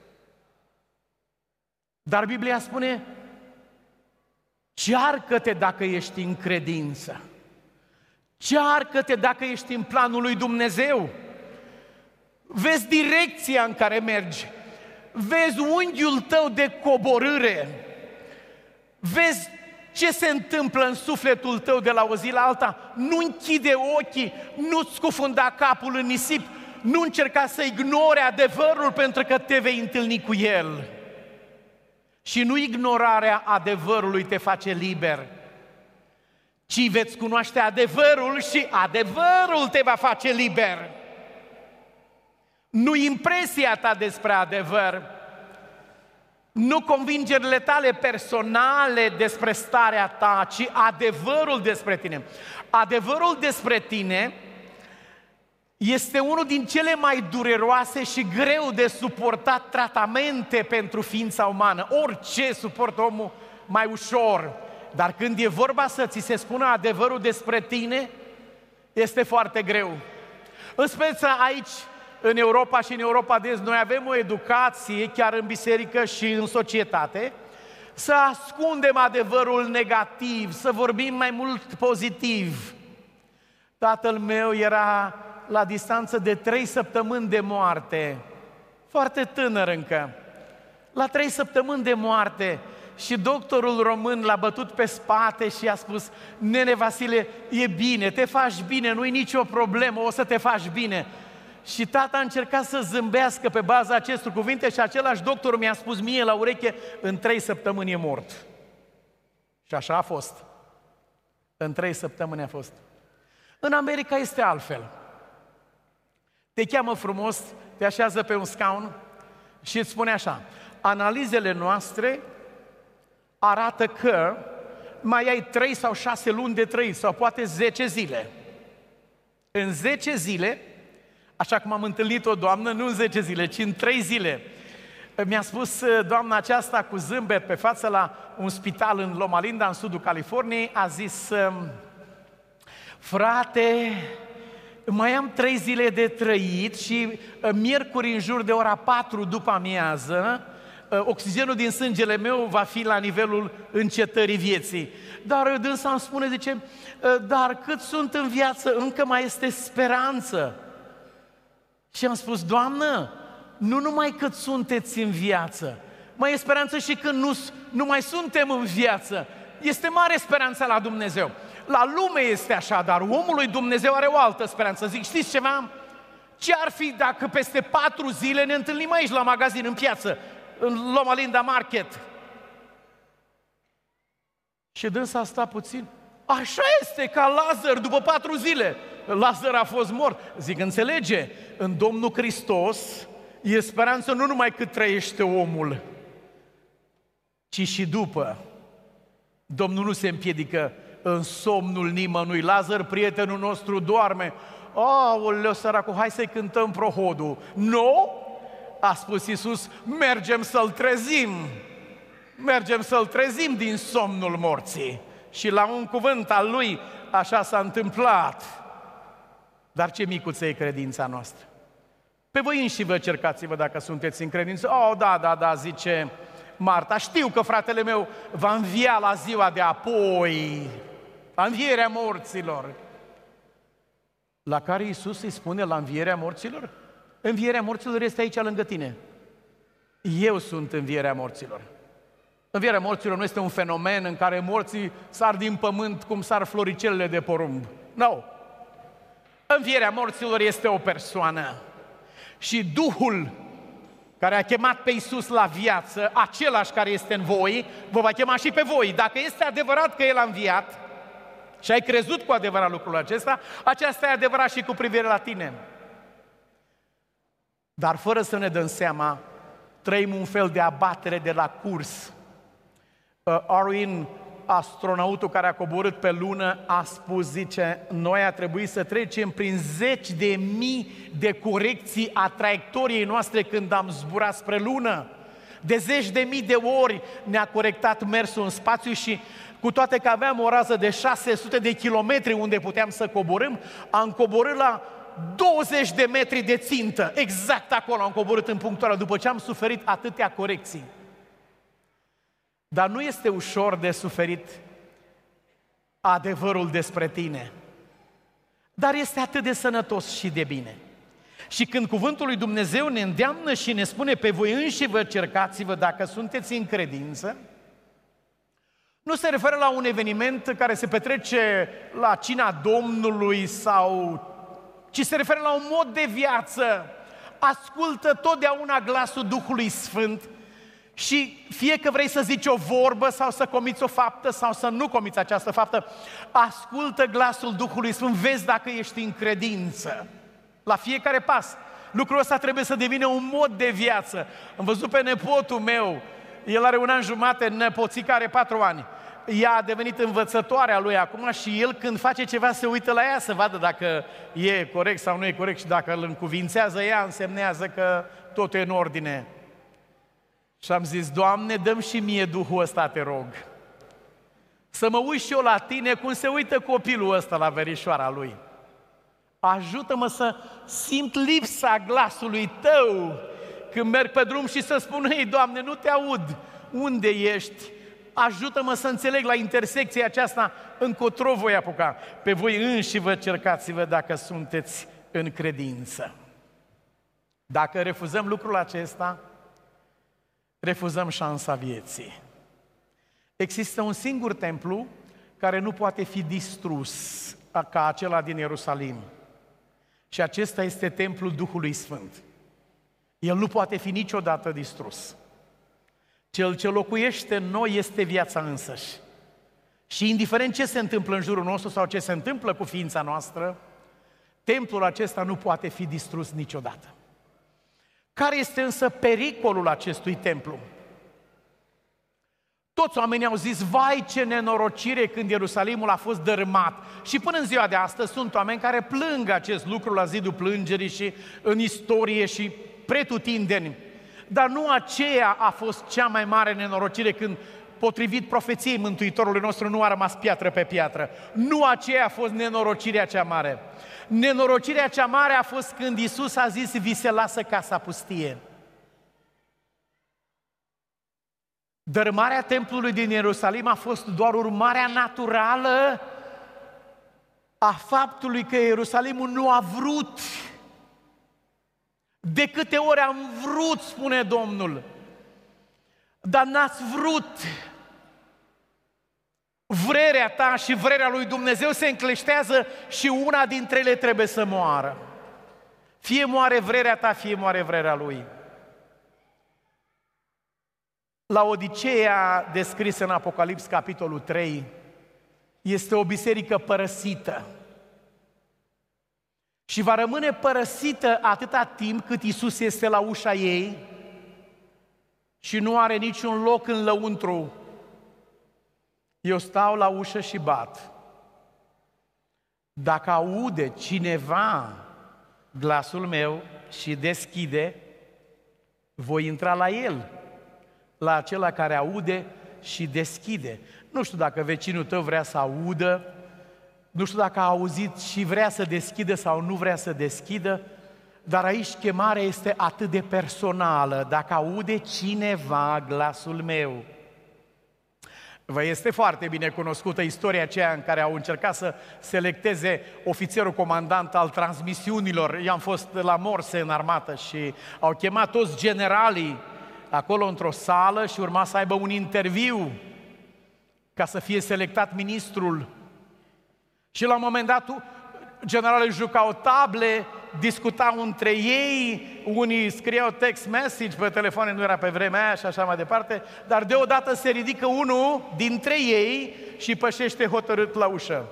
S1: Dar Biblia spune: cearcă-te dacă ești în credință. Cearcă-te dacă ești în planul lui Dumnezeu. Vezi direcția în care mergi. Vezi unghiul tău de coborâre. Vezi ce se întâmplă în sufletul tău de la o zi la alta. Nu închide ochii, nu-ți scufunda capul în nisip, nu încerca să ignore adevărul pentru că te vei întâlni cu el. Și nu ignorarea adevărului te face liber, ci veți cunoaște adevărul și adevărul te va face liber. Nu impresia ta despre adevăr, nu convingerile tale personale despre starea ta, ci adevărul despre tine. Adevărul despre tine este unul din cele mai dureroase și greu de suportat tratamente pentru ființa umană. Orice suportă omul mai ușor, dar când e vorba să ți se spună adevărul despre tine, este foarte greu. În speță aici, în Europa și în Europa de Est, noi avem o educație, chiar în biserică și în societate, să ascundem adevărul negativ, să vorbim mai mult pozitiv. Tatăl meu era la distanță de trei săptămâni de moarte, foarte tânăr încă, la trei săptămâni de moarte, și doctorul român l-a bătut pe spate și a spus: nene Vasile, e bine, te faci bine, nu-i nicio problemă, o să te faci bine. Și tata a încercat să zâmbească pe baza acestor cuvinte și același doctor mi-a spus mie la ureche: în trei săptămâni e mort. Și așa a fost. În trei săptămâni a fost. În America este altfel. Te cheamă frumos, te așează pe un scaun și îți spune așa: analizele noastre arată că mai ai trei sau șase luni de trăit, sau poate zece zile. În zece zile, așa cum am întâlnit o doamnă, nu în zece zile, ci în trei zile, mi-a spus doamna aceasta cu zâmbet pe față la un spital în Loma Linda, în sudul Californiei, a zis: frate, mai am trei zile de trăit și miercuri în jur de ora patru după amiază, oxigenul din sângele meu va fi la nivelul încetării vieții. Dar dânsa îmi spune, zice: dar cât sunt în viață, încă mai este speranță. Și am spus: doamnă, nu numai cât sunteți în viață, mai e speranță și când nu, nu mai suntem în viață. Este mare speranța la Dumnezeu. La lume este așa, dar omul lui Dumnezeu are o altă speranță. Zic: știți ceva? Ce ar fi dacă peste patru zile ne întâlnim aici la magazin, în piață, în Loma Linda Market? Și dânsa a stat puțin. Așa este, ca Lazar după patru zile. Lazar a fost mort. Zic: înțelege, în Domnul Hristos e speranță nu numai cât trăiește omul, ci și după. Domnul nu se împiedică în somnul nimănui. Lazar, prietenul nostru, doarme. Aoleu, săracul, hai să-i cântăm prohodul. Nu? A spus Iisus: mergem să-l trezim. Mergem să-l trezim din somnul morții. Și la un cuvânt al lui așa s-a întâmplat. Dar ce micuță e credința noastră. Pe voi înși vă cercați-vă dacă sunteți în credință. Oh, da, da, da, zice Marta, știu că fratele meu va învia la ziua de apoi, la învierea morților. La care Iisus îi spune: la învierea morților? Învierea morților este aici lângă tine. Eu sunt învierea morților. Învierea morților nu este un fenomen în care morții sar din pământ cum sar floricelele de porumb. Nu. No. Învierea morților este o persoană. Și Duhul care a chemat pe Iisus la viață, același care este în voi, vă va chema și pe voi. Dacă este adevărat că El a înviat și ai crezut cu adevărat lucrul acesta, aceasta e adevărat și cu privire la tine. Dar fără să ne dăm seama, trăim un fel de abatere de la curs. Uh, Arwin, astronautul care a coborât pe lună, a spus, zice, noi a trebuit să trecem prin zeci de mii de corecții a traiectoriei noastre când am zburat spre lună. De zeci de mii de ori ne-a corectat mersul în spațiu și cu toate că aveam o rază de șase sute de kilometri unde puteam să coborâm, am coborât la douăzeci de metri de țintă. Exact acolo am coborât în punctul ăla, după ce am suferit atâtea corecții. Dar nu este ușor de suferit adevărul despre tine. Dar este atât de sănătos și de bine. Și când cuvântul lui Dumnezeu ne îndeamnă și ne spune pe voi înși vă cercați-vă dacă sunteți în credință, nu se referă la un eveniment care se petrece la cina Domnului sau... ci se referă la un mod de viață. Ascultă totdeauna glasul Duhului Sfânt și fie că vrei să zici o vorbă sau să comiți o faptă sau să nu comiți această faptă, ascultă glasul Duhului Sfânt, vezi dacă ești în credință. La fiecare pas. Lucrul ăsta trebuie să devină un mod de viață. Am văzut pe nepotul meu, el are un an jumate, nepoțica are patru ani. Ea a devenit învățătoarea lui acum și el când face ceva se uită la ea să vadă dacă e corect sau nu e corect și dacă îl încuvințează ea, însemnează că totul e în ordine. Și am zis, Doamne, dă-mi și mie Duhul ăsta, te rog. Să mă uit și eu la tine cum se uită copilul ăsta la verișoara lui. Ajută-mă să simt lipsa glasului Tău când merg pe drum și să spun, ei, Doamne, nu te aud, unde ești? Ajută-mă să înțeleg la intersecția aceasta încotro voi apuca. Pe voi înși vă cercați-vă dacă sunteți în credință. Dacă refuzăm lucrul acesta, refuzăm șansa vieții. Există un singur templu care nu poate fi distrus ca acela din Ierusalim. Și acesta este templul Duhului Sfânt. El nu poate fi niciodată distrus. Cel ce locuiește în noi este viața însăși. Și indiferent ce se întâmplă în jurul nostru sau ce se întâmplă cu ființa noastră, templul acesta nu poate fi distrus niciodată. Care este însă pericolul acestui templu? Toți oamenii au zis, vai ce nenorocire când Ierusalimul a fost dărâmat. Și până în ziua de astăzi sunt oameni care plâng acest lucru la zidul plângerii și în istorie și pretutindeni. Dar nu aceea a fost cea mai mare nenorocire când, potrivit profeției Mântuitorului nostru, nu a rămas piatră pe piatră. Nu aceea a fost nenorocirea cea mare. Nenorocirea cea mare a fost când Iisus a zis, vi se lasă casa pustie. Dărâmarea templului din Ierusalim a fost doar urmarea naturală a faptului că Ierusalimul nu a vrut. De câte ori am vrut, spune Domnul, dar n-ați vrut. Vrerea ta și vrerea lui Dumnezeu se încleștează și una dintre ele trebuie să moară. Fie moare vrerea ta, fie moare vrerea lui. La Odiseea descrisă în Apocalips, capitolul trei, este o biserică părăsită. Și va rămâne părăsită atâta timp cât Iisus este la ușa ei și nu are niciun loc în lăuntru. Eu stau la ușă și bat. Dacă aude cineva glasul meu și deschide, voi intra la el, la acela care aude și deschide. Nu știu dacă vecinul tău vrea să audă, nu știu dacă a auzit și vrea să deschidă sau nu vrea să deschidă, dar aici chemarea este atât de personală. Dacă aude cineva glasul meu. Vă este foarte bine cunoscută istoria aceea în care au încercat să selecteze ofițerul comandant al transmisiunilor. Eu am fost la Morse în armată și au chemat toți generalii acolo într-o sală și urma să aibă un interviu ca să fie selectat ministrul. Și la un moment dat generalii jucau table, discutau între ei, unii scriau text message pe telefoane, nu era pe vremea aia și așa mai departe, dar deodată se ridică unul dintre ei și pășește hotărât la ușă.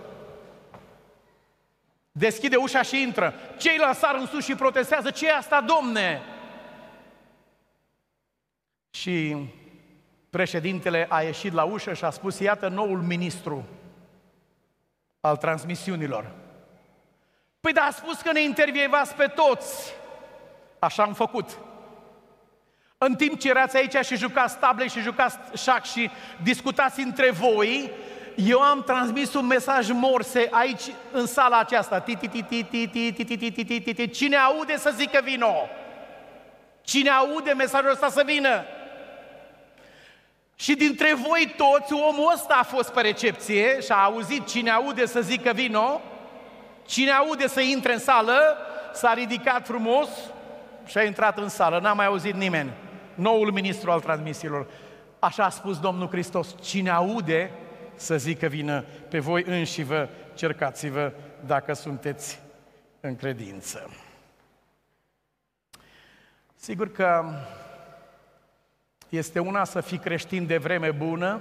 S1: Deschide ușa și intră. Ceilalți sar în sus și protestează: ce e asta, domne? Și președintele a ieșit la ușă și a spus: iată noul ministru al transmisiunilor. Păi da, a spus că ne intervievați pe toți. Așa am făcut. În timp ce erați aici și jucați table și jucați șac și discutați între voi, eu am transmis un mesaj morse aici, în sala aceasta. Cine aude să zică vino. Cine aude mesajul ăsta să vină. Și dintre voi toți, omul ăsta a fost pe recepție și a auzit cine aude să zică vino. Cine aude să intre în sală, s-a ridicat frumos și a intrat în sală. N-a mai auzit nimeni. Noul ministru al transmisiilor. Așa a spus Domnul Hristos: cine aude să zică vină, pe voi înși vă cercați-vă dacă sunteți în credință. Sigur că este una să fii creștin de vreme bună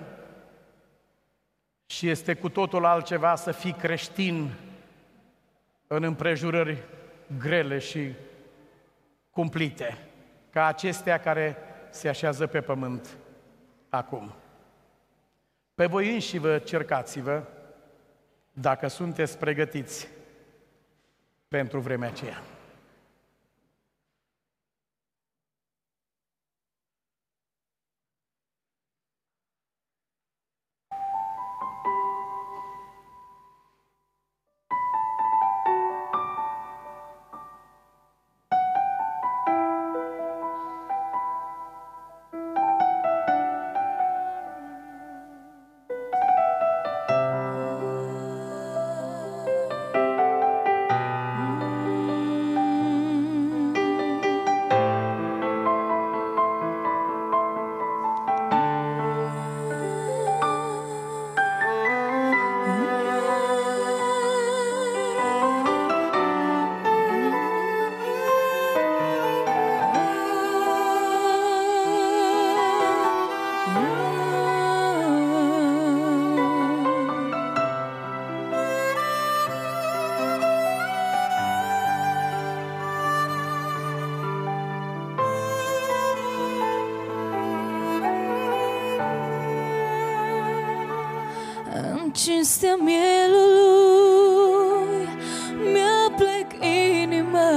S1: și este cu totul altceva să fii creștin în împrejurări grele și cumplite, ca acestea care se așează pe pământ acum. Pe voi înși vă cercați-vă dacă sunteți pregătiți pentru vremea aceea.
S2: Cinstea mielului mi-aplec inima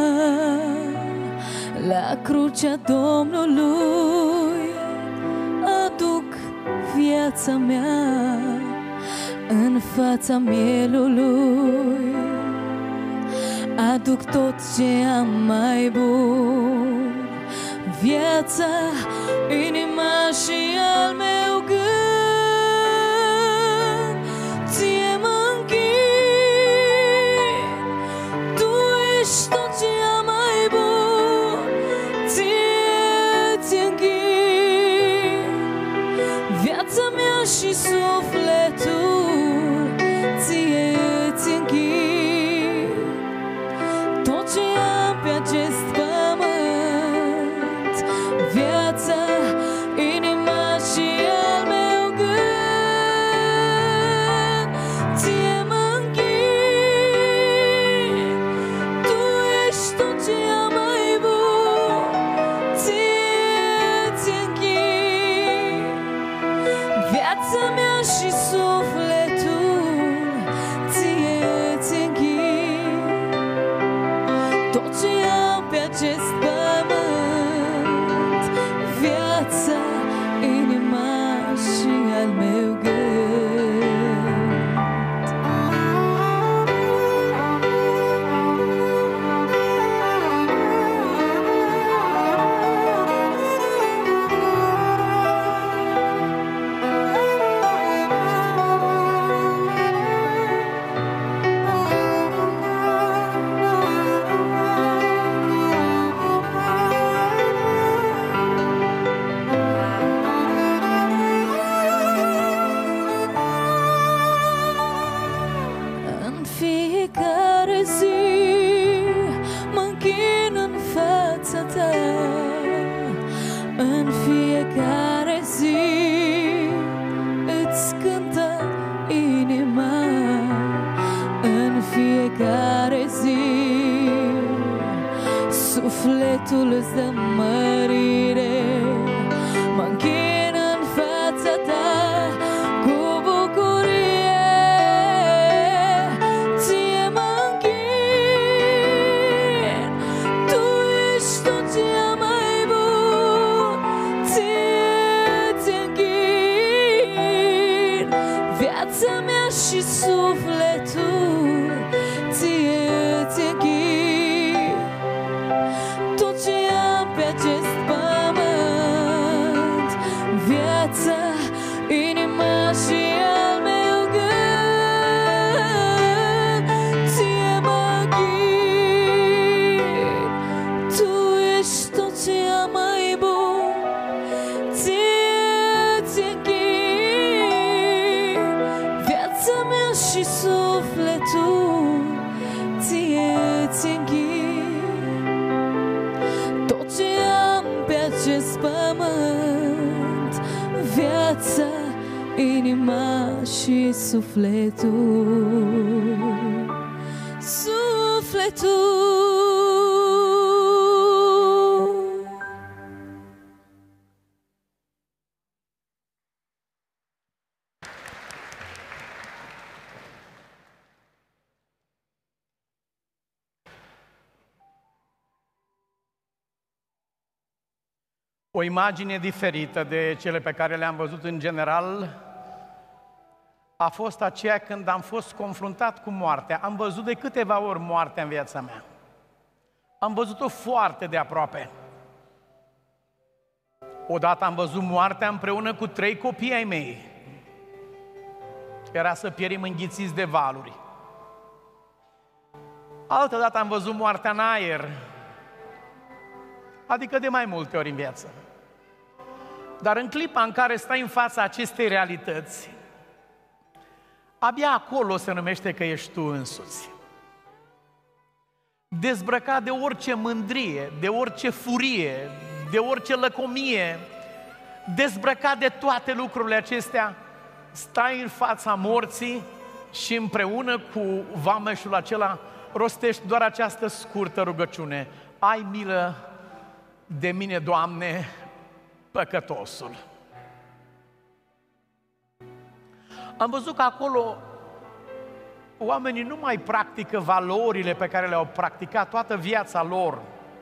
S2: la crucea Domnului, aduc viața mea în fața mielului, aduc tot ce am mai bun, viața, inima și al meu gând. Și sufletul ție îți închid, tot ce am pe acest pământ, viața, inima și al meu gând, ție mă închid. Tu ești tot ce am mai bun, ție îți închid. Viața mea și sufletul ție îți închid, tot ce am pe acest pământ, viața, inima și al meu gând. sufletul îți dă mărire. Mă închin în fața ta cu bucurie, ție mă închin. Tu ești tot ce am mai bun, ție ți închin. Viața mea și sufletul, ție ți închin. Tot ce am pe acest pământ, viața, inima și al meu gând, ție mă închin. Tu ești tot ce am mai bun, ție ți închin. Viața mea și sufletul, ție ți închin. Tot ce am pe acest pământ, viața, inima și sufletul, sufletul.
S1: O imagine diferită de cele pe care le-am văzut în general a fost aceea când am fost confruntat cu moartea. Am văzut de câteva ori moartea în viața mea. Am văzut-o foarte de aproape. Odată am văzut moartea împreună cu trei copii ai mei. Era să pierim înghițiți de valuri. Altă dată am văzut moartea în aer, adică de mai multe ori în viață. Dar în clipa în care stai în fața acestei realități, abia acolo se numește că ești tu însuți. Dezbrăcat de orice mândrie, de orice furie, de orice lăcomie, dezbrăcat de toate lucrurile acestea, stai în fața morții și împreună cu vameșul acela rostești doar această scurtă rugăciune: ai milă de mine, Doamne, păcătosul. Am văzut că acolo oamenii nu mai practică valorile pe care le-au practicat toată viața lor.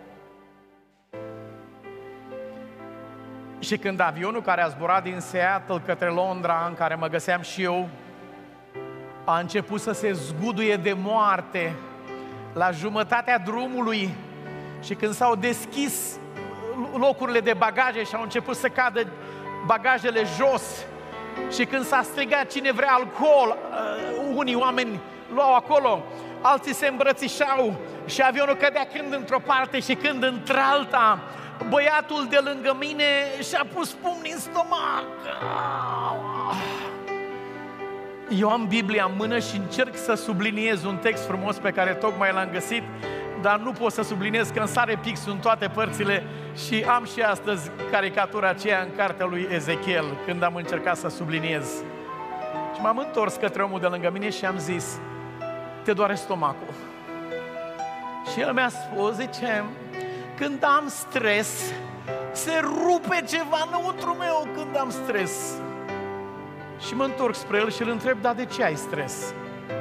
S1: Și când avionul care a zburat din Seattle către Londra, în care mă găseam și eu, a început să se zguduie de moarte la jumătatea drumului, și când s-au deschis locurile de bagaje și au început să cadă bagajele jos, și când s-a strigat cine vrea alcool, unii oameni luau acolo, alții se îmbrățișau și avionul cădea când într-o parte și când într-alta. Băiatul de lângă mine și-a pus pumnii în stomac. Eu am Biblia în mână și încerc să subliniez un text frumos pe care tocmai l-am găsit, dar nu pot să subliniez că îmi sare pixul în toate părțile și am și astăzi caricatura aceea în cartea lui Ezechiel, când am încercat să subliniez. Și m-am întors către omul de lângă mine și am zis: te doare stomacul? Și el mi-a spus, zice, când am stres, se rupe ceva înăuntru meu când am stres. Și mă întorc spre el și îl întreb: dar de ce ai stres?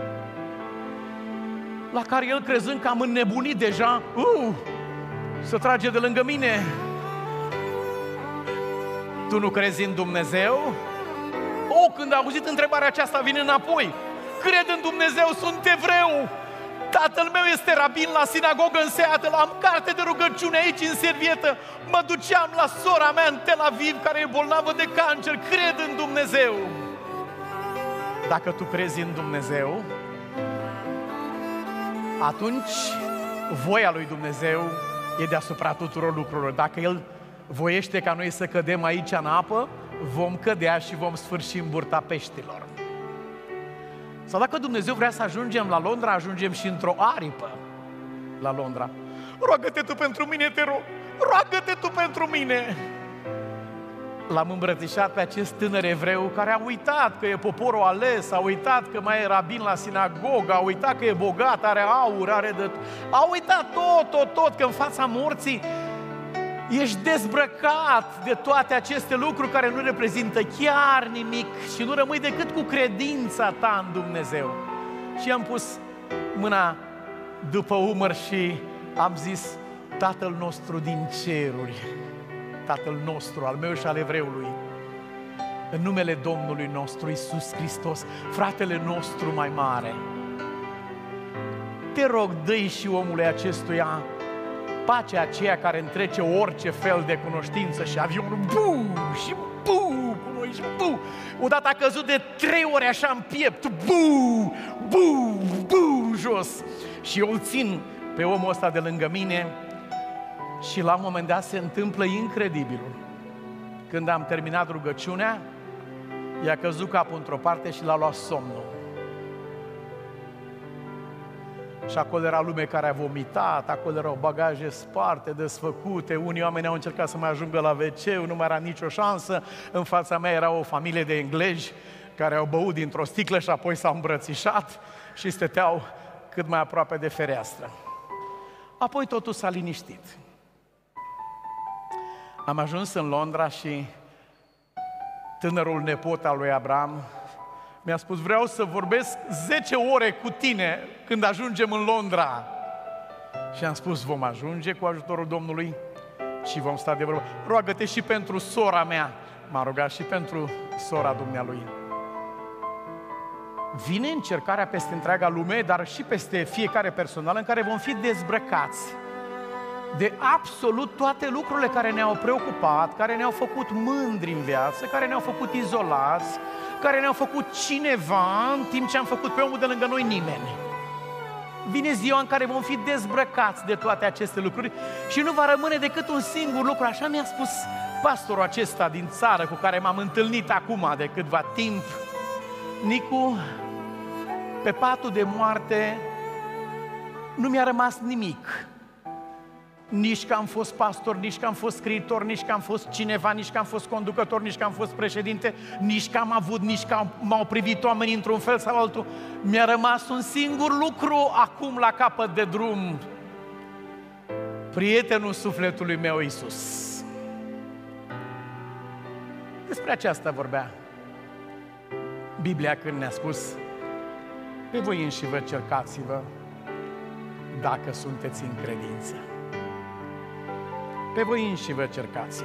S1: La care el, crezând că am înnebunit deja, uh, se trage de lângă mine: tu nu crezi în Dumnezeu? O, când a auzit întrebarea aceasta, vine înapoi: cred în Dumnezeu, sunt evreu, tatăl meu este rabin la sinagogă în Seattle, am carte de rugăciune aici în servietă, mă duceam la sora mea în Tel Aviv care e bolnavă de cancer, cred în Dumnezeu. Dacă tu crezi în Dumnezeu, atunci voia lui Dumnezeu e deasupra tuturor lucrurilor. Dacă El voiește ca noi să cădem aici în apă, vom cădea și vom sfârși în burta peștilor. Sau dacă Dumnezeu vrea să ajungem la Londra, ajungem și într-o aripă la Londra. Roagă-te tu pentru mine, te rog! Roagă-te tu pentru mine! L-am îmbrățișat pe acest tânăr evreu care a uitat că e poporul ales, a uitat că mai e rabin la sinagogă, a uitat că e bogat, are aur, are de... A uitat tot, tot, tot, că în fața morții Ești dezbrăcat de toate aceste lucruri care nu reprezintă chiar nimic și nu rămâi decât cu credința ta în Dumnezeu. Și am pus mâna după umăr și am zis: Tatăl nostru din ceruri, Tatăl nostru, al meu și al evreului, în numele Domnului nostru Iisus Hristos, fratele nostru mai mare, te rog, dă-i și omului acestuia pacea aceea care întrece orice fel de cunoștință. Și avionul bu și bu cu noi și bu. Odată a căzut de trei ori așa în piept, bu, bu, bu, jos. Și eu îl țin pe omul ăsta de lângă mine și la un moment dat se întâmplă incredibilul. Când am terminat rugăciunea, i-a căzut capul într-o parte și l-a luat somnul. Și acolo era lume care a vomitat, acolo erau bagaje sparte, desfăcute, unii oameni au încercat să mai ajungă la ve ce, nu mai era nicio șansă. În fața mea era o familie de englezi care au băut dintr-o sticlă și apoi s-au îmbrățișat și stăteau cât mai aproape de fereastră. Apoi totul s-a liniștit. Am ajuns în Londra și tânărul nepot al lui Abraham mi-a spus: vreau să vorbesc zece ore cu tine când ajungem în Londra. Și am spus: vom ajunge cu ajutorul Domnului și vom sta de vorbă. Roagă-te și pentru sora mea. M-a rugat și pentru sora dumnealui. Vine încercarea peste întreaga lume, dar și peste fiecare personal, în care vom fi dezbrăcați de absolut toate lucrurile care ne-au preocupat, care ne-au făcut mândri în viață, care ne-au făcut izolați, care ne-au făcut cineva în timp ce am făcut pe omul de lângă noi nimeni. Vine ziua în care vom fi dezbrăcați de toate aceste lucruri și nu va rămâne decât un singur lucru. Așa mi-a spus pastorul acesta din țară cu care m-am întâlnit acum de câtva timp: Nicu, pe patul de moarte nu mi-a rămas nimic. Nici că am fost pastor, nici că am fost scriitor, nici că am fost cineva, nici că am fost conducător, nici că am fost președinte, nici că am avut, nici că m-au privit oamenii într-un fel sau altul. Mi-a rămas un singur lucru acum la capăt de drum: prietenul sufletului meu, Iisus. Despre aceasta vorbea Biblia când ne-a spus: pe voi înși vă cercați-vă dacă sunteți în credință. Pe voi înși vă cercați-vă.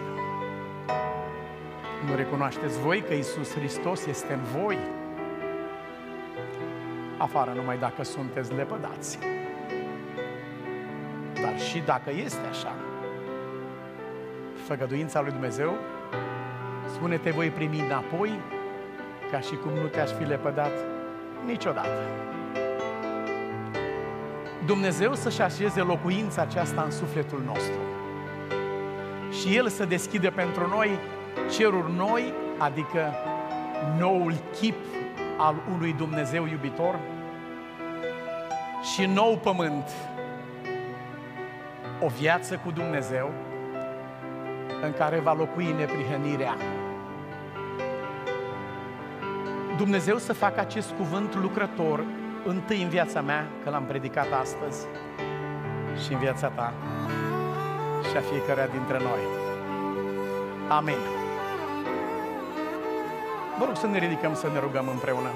S1: Nu recunoașteți voi că Iisus Hristos este în voi? Afară numai dacă sunteți lepădați. Dar și dacă este așa, făgăduința lui Dumnezeu spune: te voi primi înapoi ca și cum nu te-aș fi lepădat niciodată. Dumnezeu să-și așeze locuința aceasta în sufletul nostru și El să deschidă pentru noi ceruri noi, adică noul chip al unui Dumnezeu iubitor, și nou pământ, o viață cu Dumnezeu în care va locui neprihănirea. Dumnezeu să facă acest cuvânt lucrător întâi în viața mea, că l-am predicat astăzi, și în viața ta și a fiecăruia dintre noi. Amin. Vă rog să ne ridicăm, să ne rugăm împreună.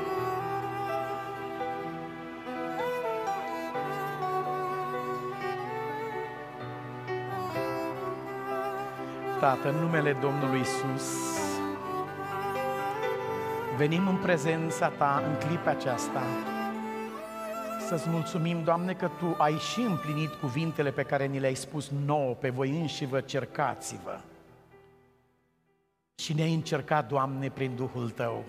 S1: Tată, în numele Domnului Iisus, venim în prezența Ta în clipa aceasta să-ți mulțumim, Doamne, că Tu ai și împlinit cuvintele pe care ni le-ai spus nouă: pe voi înși vă cercați-vă. Și ne-ai încercat, Doamne, prin Duhul Tău.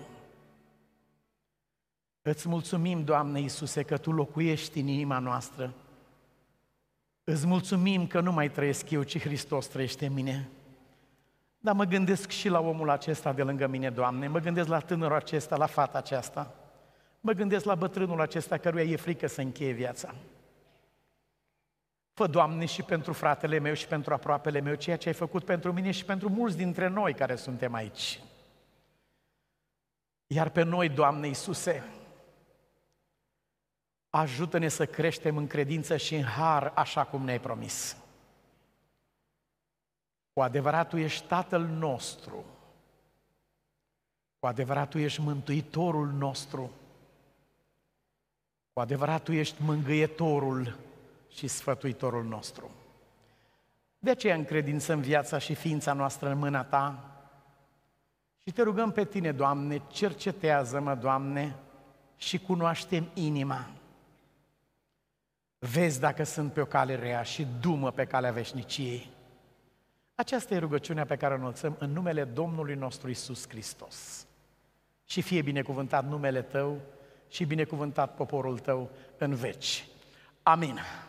S1: Îți mulțumim, Doamne Iisuse, că Tu locuiești în inima noastră. Îți mulțumim că nu mai trăiesc eu, ci Hristos trăiește în mine. Dar mă gândesc și la omul acesta de lângă mine, Doamne, mă gândesc la tânărul acesta, la fata aceasta, mă gândesc la bătrânul acesta căruia e frică să încheie viața. Fă, Doamne, și pentru fratele meu și pentru aproapele meu ceea ce ai făcut pentru mine și pentru mulți dintre noi care suntem aici. Iar pe noi, Doamne Iisuse, ajută-ne să creștem în credință și în har, așa cum ne-ai promis. Cu adevărat Tu ești Tatăl nostru, cu adevărat Tu ești Mântuitorul nostru, cu adevărat Tu ești Mângâietorul și Sfătuitorul nostru. De aceea încredințăm viața și ființa noastră în mâna Ta și Te rugăm pe Tine, Doamne, cercetează-mă, Doamne, și cunoaște-mi inima. Vezi dacă sunt pe o cale rea și du-mă pe calea veșniciei. Aceasta e rugăciunea pe care o înălțăm în numele Domnului nostru Iisus Hristos. Și fie binecuvântat numele Tău și binecuvântat poporul Tău în veci. Amin.